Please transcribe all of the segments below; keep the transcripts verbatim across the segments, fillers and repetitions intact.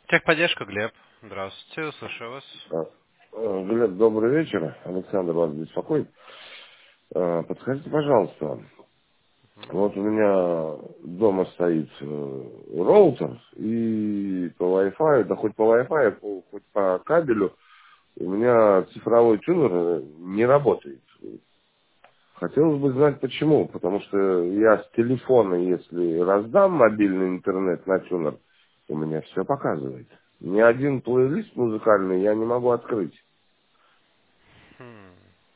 Техподдержка, Глеб. Здравствуйте, слушаю вас. А, э, Глеб, добрый вечер. Александр вас беспокоит. Э, Подскажите, пожалуйста, Мгм. вот у меня дома стоит э, роутер, и по Wi-Fi, да хоть по Wi-Fi, по- хоть по кабелю, у меня цифровой тюнер э, не работает. Хотелось бы знать почему, потому что я с телефона, если раздам мобильный интернет на тюнер, у меня все показывает. Ни один плейлист музыкальный я не могу открыть. Хм,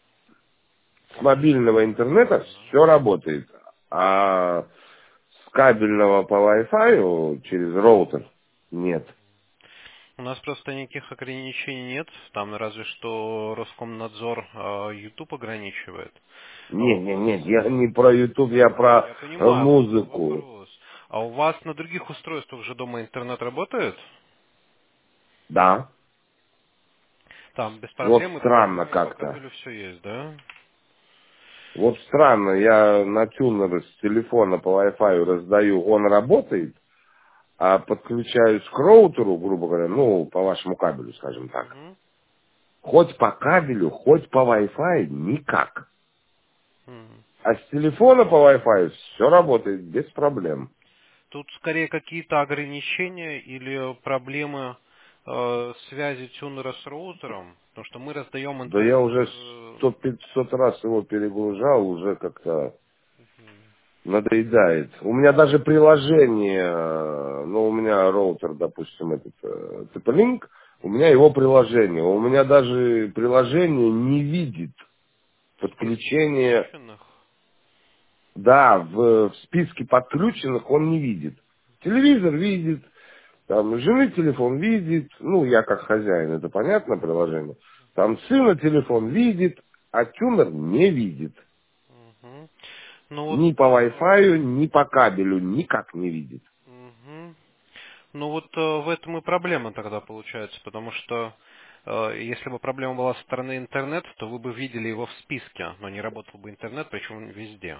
С мобильного интернета странно. все работает, а с кабельного по Wi-Fi через роутер нет. У нас просто никаких ограничений нет. Там разве что Роскомнадзор а, YouTube ограничивает. А у Нет, нет, вас... нет, я не про YouTube, я Не, про я э, понимаю, вот мой музыку. вопрос. А у вас на других устройствах же дома интернет работает? Да. Там без Вот проблем и по странно Wi-Fi, и по как-то. кабелю все есть, да? Вот странно, я на тюнер с телефона по Wi-Fi раздаю, он работает, а подключаюсь к роутеру, грубо говоря, ну, по вашему кабелю, скажем так. Угу. Хоть по кабелю, хоть по Wi-Fi, никак. М. А с телефона по Wi-Fi все работает без проблем. Тут скорее какие-то ограничения или проблемы э, связи тюнера с роутером, потому что мы раздаем Да я интернет. уже э, сто пятьсот раз его перегружал, уже как-то надоедает. У меня даже приложение, э, ну, у меня роутер, допустим, этот э, TP-Link, у меня его приложение. У меня даже приложение не видит в списке подключение. подключенных. Да, в, в списке подключенных он не видит. Телевизор видит, там жены телефон видит, ну, я как хозяин, это понятно приложение. Там сына телефон видит, а тюнер не видит. Мгм. Ну вот, Ни по э, Wi-Fi, ни по кабелю никак не видит. мгм. Ну вот э, в этом и проблема тогда получается, потому что э, если бы проблема была со стороны интернета, то вы бы видели его в списке, но не работал бы интернет, причем везде.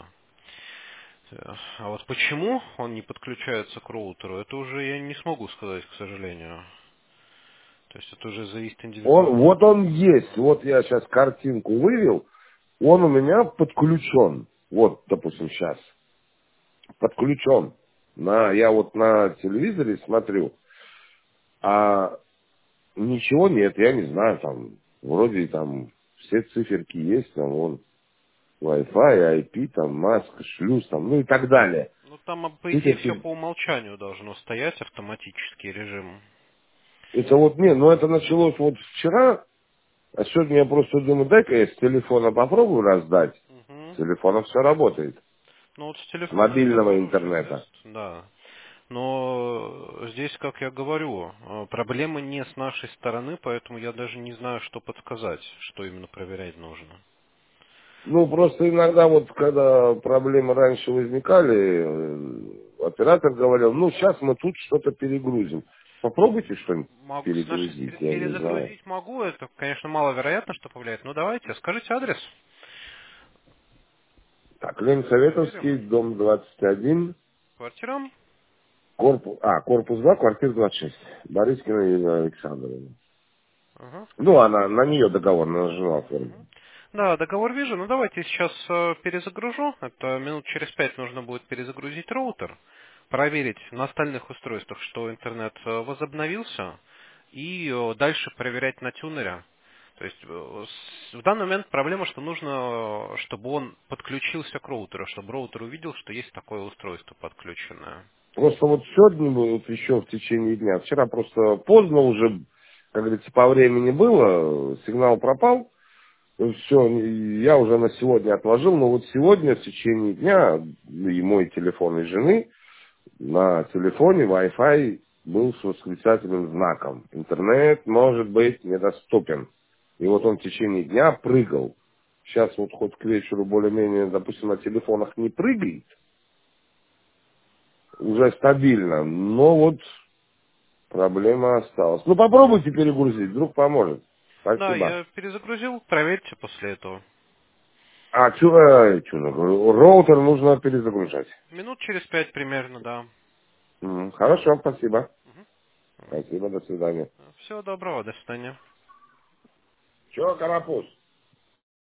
Э, А вот почему он не подключается к роутеру, это уже я не смогу сказать, к сожалению. То есть это уже зависит Он, индивидуально от вот он есть, человека. вот я сейчас картинку вывел, он у меня подключен. Вот, допустим, сейчас подключен. На, я вот на телевизоре смотрю, а ничего нет, я не знаю, там, вроде там все циферки есть, там, вон, Wi-Fi, ай пи, там, маска, шлюз, там, ну и так далее. Ну там, а, по идее, все Циферки, по умолчанию должно стоять, автоматический режим. это вот, не, ну это началось вот вчера, а сегодня я просто думаю, дай-ка я с телефона попробую раздать. С Мгм. телефона все работает. Ну вот с С телефона это мобильного хороший интернета. тест, да. Но здесь, как я говорю, э, проблема не с нашей стороны, поэтому я даже не знаю, что подсказать, что именно проверять нужно. Ну, просто иногда вот, когда проблемы раньше возникали, э, оператор говорил, ну, сейчас мы тут что-то перегрузим. Попробуйте что-нибудь Могу, с нашей перегрузить, стороны я не знаю. перезагрузить могу, это, конечно, маловероятно, что повлияет. Ну давайте, скажите адрес. Так, Проверим. Ленсоветовский, дом двадцать один, Квартира. корпус, а, корпус два, квартира двадцать шесть. Борискина Елена Александровна. Ага. Ну, она, на нее договор, на жена Мгм. оформлена. Да, договор вижу. Ну давайте сейчас э, перезагружу. Это минут через пять нужно будет перезагрузить роутер, проверить на остальных устройствах, что интернет э, возобновился, и э, дальше проверять на тюнере. То есть э, с- в данный момент проблема, что нужно, э, чтобы он подключился к роутеру, чтобы роутер увидел, что есть такое устройство подключенное. Просто вот сегодня, вот еще в течение дня, вчера просто поздно уже, как говорится, по времени было, сигнал пропал. Все, я уже на сегодня отложил, но вот сегодня в течение дня и мой телефон, и жены на телефоне Wi-Fi был с восклицательным знаком. Интернет может быть недоступен. И вот он в течение дня прыгал. Сейчас вот хоть к вечеру более-менее, допустим, на телефонах не прыгает, уже стабильно, но вот проблема осталась. Ну попробуйте перегрузить, вдруг поможет. Да, Спасибо. я перезагрузил, проверьте после этого. А чё, э, чё, ну, роутер нужно перезагружать. Минут через пять примерно, да. М, Хорошо, спасибо. Мгм. Спасибо, до свидания. Всего доброго, до свидания. Чего, Карапуз?